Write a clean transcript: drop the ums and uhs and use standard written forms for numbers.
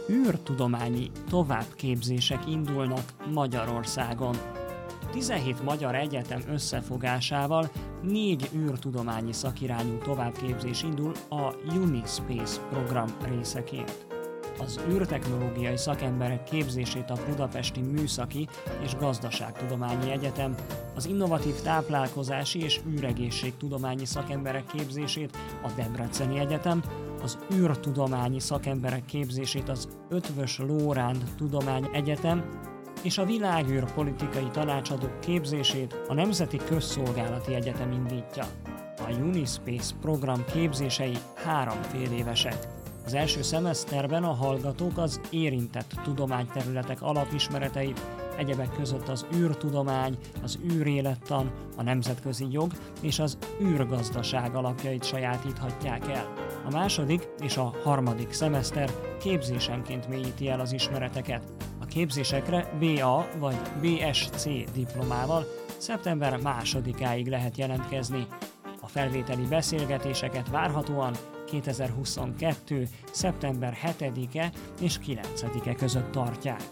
űrtudományi továbbképzések indulnak Magyarországon. 17 magyar egyetem összefogásával 4 űrtudományi szakirányú továbbképzés indul a Unispace program részeként. Az űrtechnológiai szakemberek képzését a Budapesti Műszaki és Gazdaságtudományi Egyetem, az innovatív táplálkozási és űregészségtudományi szakemberek képzését a Debreceni Egyetem, az űrtudományi szakemberek képzését az Eötvös Loránd Tudományegyetem és a világűrpolitikai tanácsadók képzését a Nemzeti Közszolgálati Egyetem indítja. A Unispace program képzései 3 félévesek. Az első szemeszterben a hallgatók az érintett tudományterületek alapismereteit, egyebek között az űrtudomány, az űrélettan, a nemzetközi jog és az űrgazdaság alapjait sajátíthatják el. A második és a harmadik szemeszter képzésenként mélyíti el az ismereteket. A képzésekre BA vagy BSc diplomával szeptember 2-áig lehet jelentkezni. A felvételi beszélgetéseket várhatóan 2022. szeptember 7-e és 9-e között tartják.